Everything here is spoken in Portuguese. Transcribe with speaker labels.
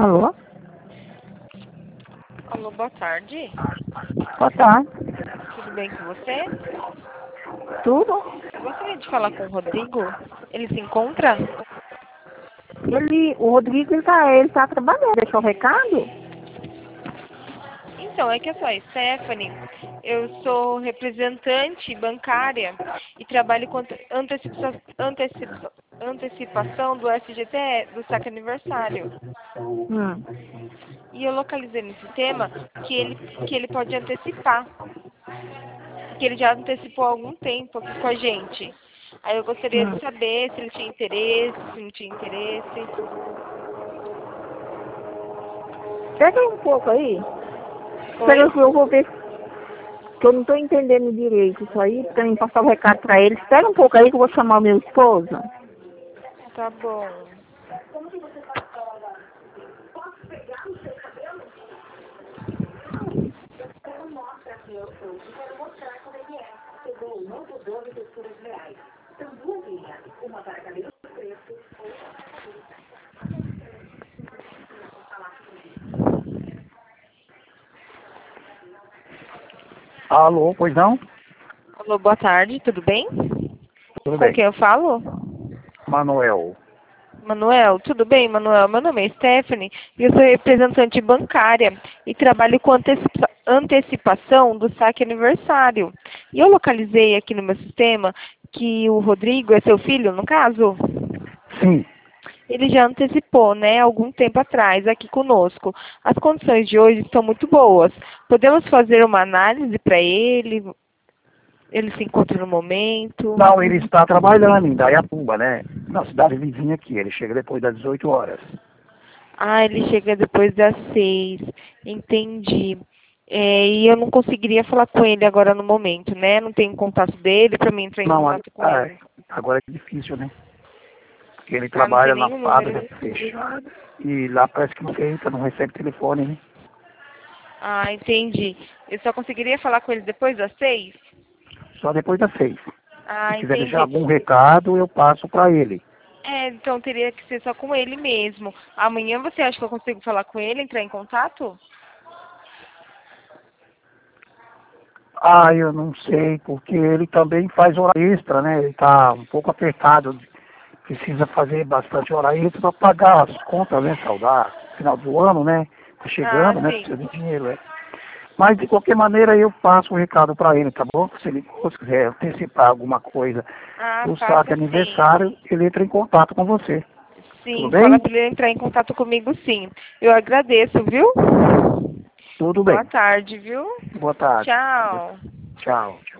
Speaker 1: Alô?
Speaker 2: Alô, boa tarde.
Speaker 1: Boa tarde.
Speaker 2: Tudo bem com você?
Speaker 1: Tudo?
Speaker 2: Eu gostaria de falar com o Rodrigo. Ele se encontra?
Speaker 1: O Rodrigo, ele tá trabalhando. Deixou o recado?
Speaker 2: Então, é que eu sou a Stephanie. Eu sou representante bancária e trabalho com antecipação do FGTE, do saque aniversário.
Speaker 1: Hum.
Speaker 2: E eu localizei no sistema que ele pode antecipar. Que ele já antecipou há algum tempo aqui com a gente. Aí eu gostaria de saber se ele tinha interesse, se não tinha interesse.
Speaker 1: Pega um pouco aí.
Speaker 2: Oi?
Speaker 1: Pega que eu vou ver, que eu não tô entendendo direito isso aí, pra mim passar o recado pra ele. Espera um pouco aí que eu vou chamar o meu esposo.
Speaker 2: Tá bom.
Speaker 3: Alô, pois não?
Speaker 2: Alô, boa tarde, tudo bem?
Speaker 3: Tudo
Speaker 2: Com
Speaker 3: bem.
Speaker 2: quem eu falo?
Speaker 3: Manuel.
Speaker 2: Manuel, tudo bem, Manuel? Meu nome é Stephanie e eu sou representante bancária e trabalho com antecipação do saque aniversário. E eu localizei aqui no meu sistema que o Rodrigo é seu filho, no caso?
Speaker 3: Sim.
Speaker 2: Ele já antecipou, né, algum tempo atrás, aqui conosco. As condições de hoje estão muito boas. Podemos fazer uma análise para ele? Ele se encontra no momento?
Speaker 3: Não, ele está trabalhando em Dayatuba, né? Na cidade vizinha aqui. Ele chega depois das 18 horas.
Speaker 2: Ah, ele chega depois das 6. Entendi. E eu não conseguiria falar com ele agora no momento, né? Não tenho contato dele para mim entrar em
Speaker 3: Não,
Speaker 2: contato com ele.
Speaker 3: agora é difícil, né? Porque ele
Speaker 2: Ah, não tem
Speaker 3: trabalha na
Speaker 2: nenhum
Speaker 3: fábrica
Speaker 2: número.
Speaker 3: fechada. E lá parece que não entra, não recebe telefone, né?
Speaker 2: Ah, entendi. Eu só conseguiria falar com ele depois das 6?
Speaker 3: Só depois das 6. Se
Speaker 2: Ah,
Speaker 3: quiser deixar
Speaker 2: entendi.
Speaker 3: algum recado, eu passo para ele.
Speaker 2: Então teria que ser só com ele mesmo. Amanhã você acha que eu consigo falar com ele, entrar em contato?
Speaker 3: Ah, eu não sei, porque ele também faz hora extra, né? Ele está um pouco apertado, precisa fazer bastante hora extra para pagar as contas, né? Saudar final do ano, né? Tá
Speaker 2: Ah,
Speaker 3: chegando, né?
Speaker 2: sim.
Speaker 3: Precisa de dinheiro, é. Mas de qualquer maneira eu passo o recado para ele, tá bom? Se ele quiser antecipar alguma coisa
Speaker 2: Ah,
Speaker 3: do saque
Speaker 2: faça sim.
Speaker 3: aniversário, ele entra em contato com você. Tudo
Speaker 2: Sim, fala
Speaker 3: bem?
Speaker 2: para ele entrar em contato comigo sim. Eu agradeço, viu?
Speaker 3: Tudo
Speaker 2: Boa
Speaker 3: bem.
Speaker 2: tarde, viu?
Speaker 3: Boa tarde.
Speaker 2: Tchau.
Speaker 3: Tchau.